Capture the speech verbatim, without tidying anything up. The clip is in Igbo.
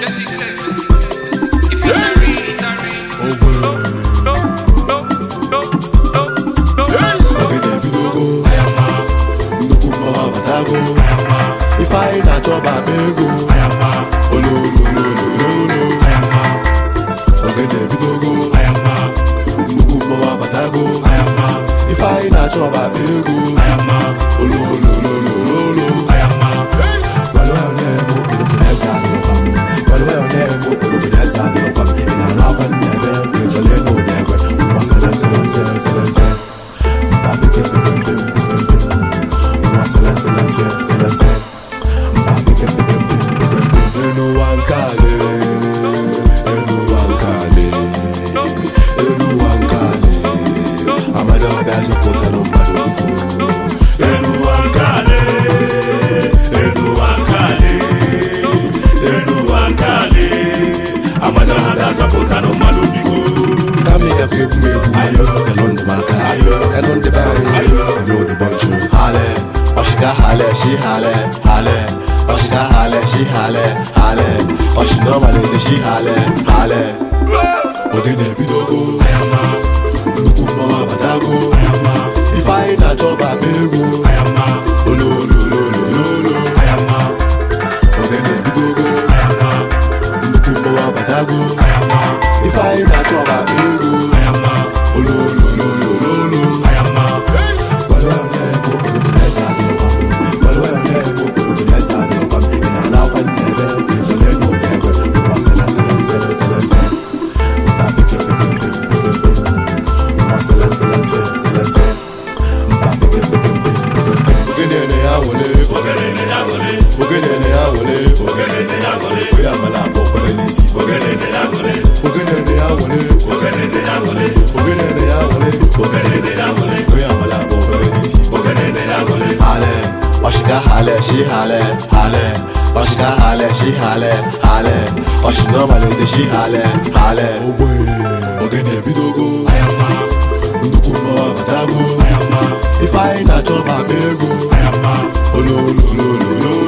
If I not job a bego, I am a oh no no no no no. I am a ogene bidogo. I am a nugu mo abatago. I am a if I not job a bego, I am a oh no no no no no. I am a well well nemo urubinesa dokam. Well well nemo urubinesa dokam. Ina na kan nebe kejole no nebe. Wasala sala sala sala sala. Baby ke bim bim bim bim. Wasala sala sala sala sala. Enu wankale, enu wankale, enu wankale. Amada abaso kota no maduko. Enu wankale, enu wankale, enu wankale. Amada abaso kota no maduko. Kami ya kumebu ayo, elonde maka ayo, elonde bayo ayo. Elonde bonjo hale, oshiga hale, she hale, hale. Oshika hale, she hale, hale. Oshika malede, she hale, hale. Ogene bidogo, I am a nugu mo abatago, I am a if I na job a bego, I am a oh no no no no no. I am a ogene bidogo, I am a nugu mo abatago, I am a if I na job a bego, I am a oh no no no no no no. I am a balwa ne mo urubinesa dokam, balwa ne mo urubinesa dokam. Ina na kan nebe kejole no nebe. Wasala sala sala sala sala. Baby ke bim bim bim bim. Wasala sala sala sala sala. Baby ke bim bim bim bim. Ogene ne ya wole, ogene ne ya wole, ogene ne ya wole, ogene ne ya wole. Oya mala bo ko le nisi, ogene ne ya wole, ogene ne ya wole, ogene ne ya wole, ogene ne ya wole, ogene ne ya wole. Oya mala bo ko le nisi, ogene ne ya wole. Hale, oshika hale, she hale, hale. Oshika hale, she hale, hale. Oshino malede, she hale, hale. Oh boy, ogene bidogo, I am a nugu mo abatago, I am a if I na job a bego, I am a oh no no no no no.